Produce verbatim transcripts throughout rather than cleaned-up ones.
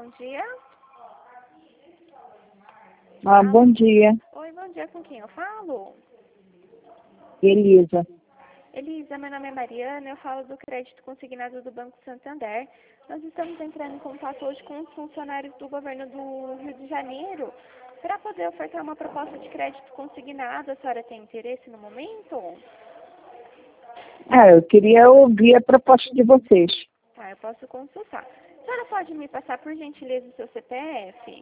bom dia. Ah, bom dia, Oi, bom dia, com quem eu falo? Elisa. Elisa, meu nome é Mariana, eu falo do crédito consignado do Banco Santander. Nós estamos entrando em contato hoje com os funcionários do governo do Rio de Janeiro para poder ofertar uma proposta de crédito consignado. A senhora tem interesse no momento? Ah, eu queria ouvir a proposta de vocês. Tá, eu posso consultar. A senhora pode me passar, por gentileza, o seu C P F?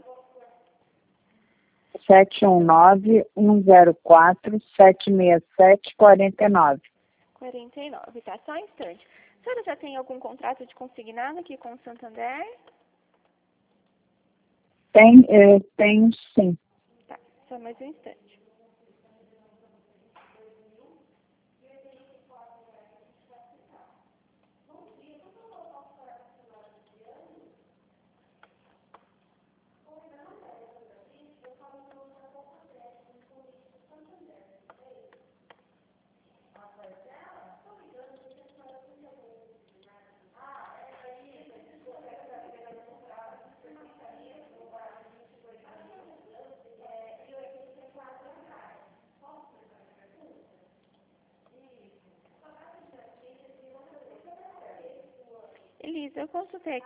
sete um nove, um zero quatro, sete seis sete, quatro nove. quarenta e nove, tá? Só um instante. A senhora já tem algum contrato de consignado aqui com o Santander? Tem, eh, tenho sim. Tá, só mais um instante. Elisa, eu consultei